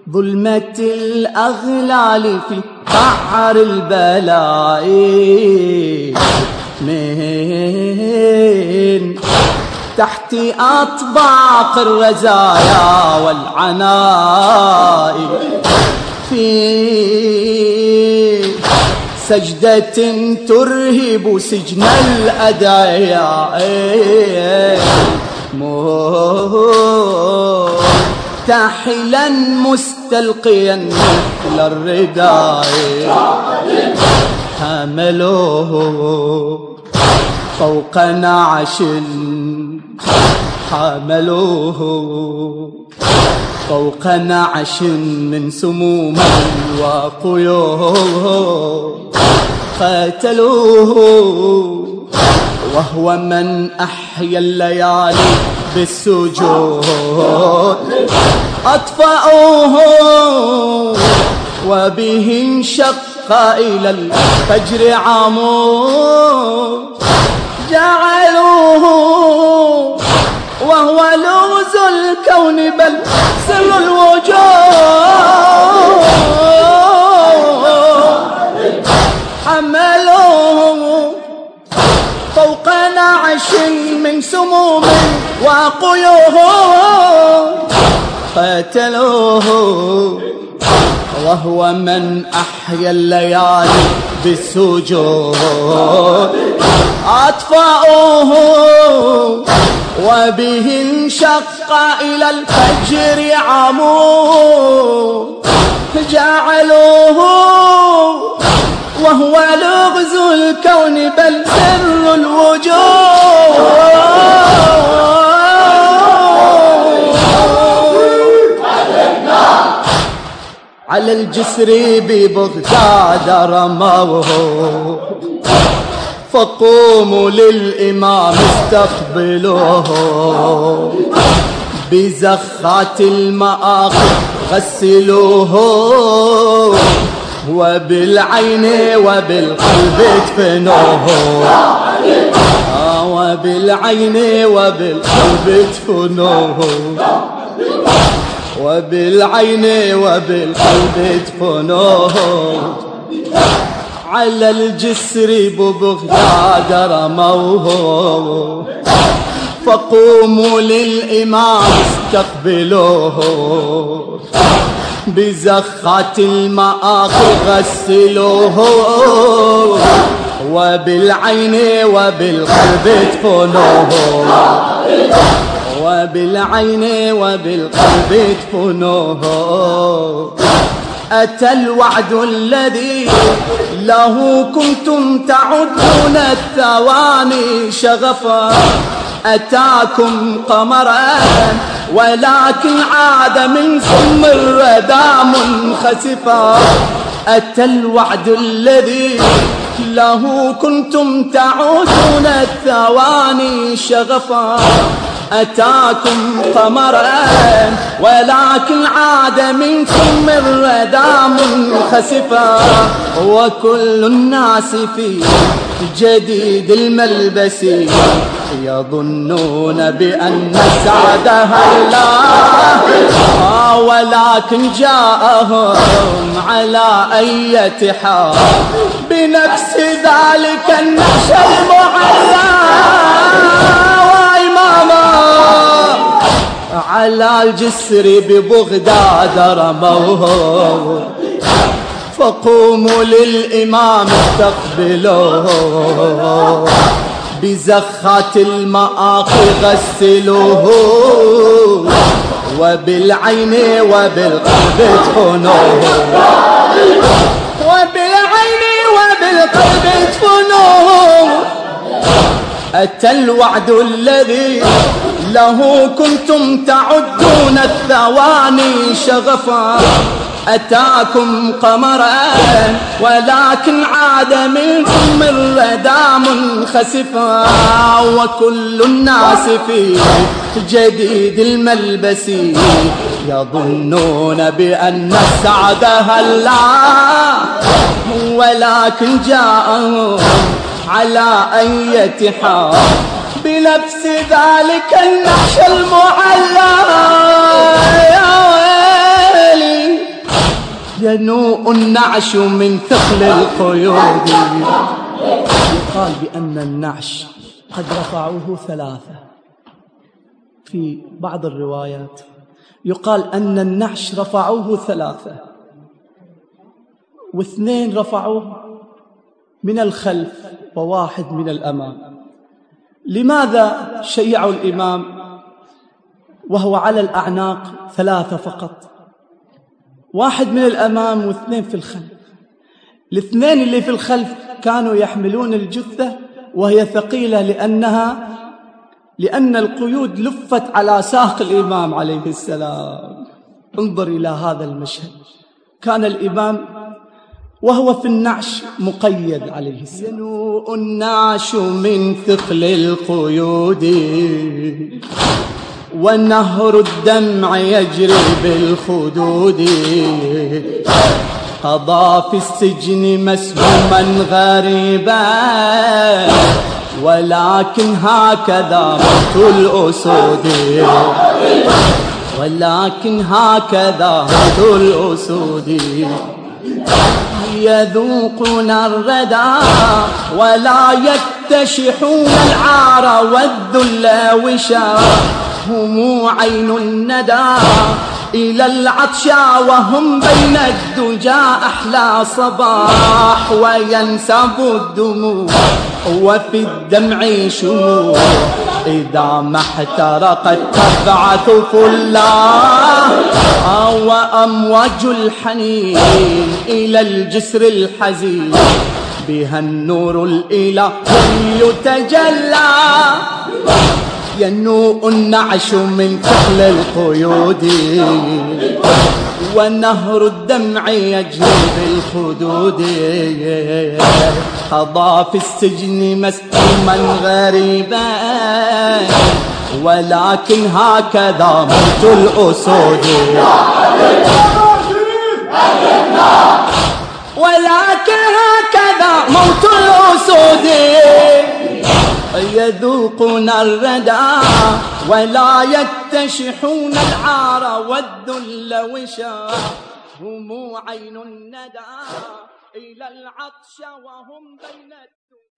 ظلمة الأغلال في قعر البلاء من تحت أطباق الرزايا والعناء في سجدة ترهب سجن الأدعياء مرتحلا مستلقيا مثل الرداء حملوه فوق نعش حملوه فوق نعش من سموم وقيود قتلوه وهو من أحيا الليالي بالسجود أطفأوه وبه انشق إلى الفجر عمود جعلوه وهو لغز الكون بل سر الوجود حملوه فوق نعش من سموم وقيود قتلوه وهو من أحيا الليالي بالسجود أطفأوه وبه انشق إلى الفجر عمود جعلوه وهو لغز الكون بل سر الوجود على الجسر ببغداد رموه فقوموا للإمام استقبلوه بزخات المآخذ غسلوه وبالعين وبالقلب ادفنوه وبالعين وبالقلب ادفنوه وبالعين وبالقلب ادفنوه على الجسر ببغداد رموه فقوموا للإمام استقبلوه بزخات المآخذ غسلوه وبالعين وبالقلب ادفنوه وبالعين وبالقلب ادفنوه أتى الوعد الذي له كنتم تعدون الثواني شغفا أتاكم قمرا ولكن عاد من ثم الردى منخسفا أتى الوعد الذي له كنتم تعودون الثواني شغفا أتاكم قمرا ولكن عاد منكم الردى منخسفا وكل الناس في جديد الملبس يظنون بأن السعد هلا ولكن جاءهم على أية حال بنفس ذلك النعش المعلى وإماما على الجسر ببغداد رموه فقوموا للإمام استقبلوه بزخات المآخذ غسلوه وبالعين وبالقلب ادفنوه وبالعين وبالقلب ادفنوه أتى الوعد الذي له كنتم تعدون الثواني شغفا أتاكم قمرا ولكن عاد منكم الردى منخسفا وكل الناس في جديد الملبس يظنون بأن السعد هلا ولكن جاءهم على أية حال بنفس ذلك النعش المعلى يا ويلي ينوء النعش من ثقل القيود. يقال بأن النعش قد رفعوه 3، في بعض الروايات يقال أن النعش رفعوه 3 و2 رفعوه من الخلف و1 من الأمام. لماذا شيعوا الإمام وهو على الأعناق 3 فقط، 1 من الأمام و2 في الخلف؟ ال2 اللي في الخلف كانوا يحملون الجثة وهي ثقيلة لأن القيود لفت على ساق الإمام عليه السلام. انظر إلى هذا المشهد، كان الإمام وهو في النعش مقيد عليه السلام. ينوء النعش من ثقل القيود ونهر الدمع يجري بالخدود. قضى في السجن مسموما غريبا ولكن هكذا موت الأسود. ولكن هكذا موت الأسود. يذوقون الردى ولا يكتشحون العار والذل وشا. هم عين الندى إلى العطشا وهم بين الدجى أحلى صباح. وينسب الدموع وفي الدمع شموع إذا ما احترقت تبعث فلاه. وأمواج الحنين إلى الجسر الحزين بها النور الإلهي يتجلى. ينوء النعش من ثقل القيود ونهر الدمع يجري بالخدود. قضى في السجن مسموما غريبا ولكن هكذا موت الأسود. ولكن هكذا موت الأسود. يذوقون الردى ولا يكتشحون العار والذل وشا. هم عين الندى إلى العطش وهم بين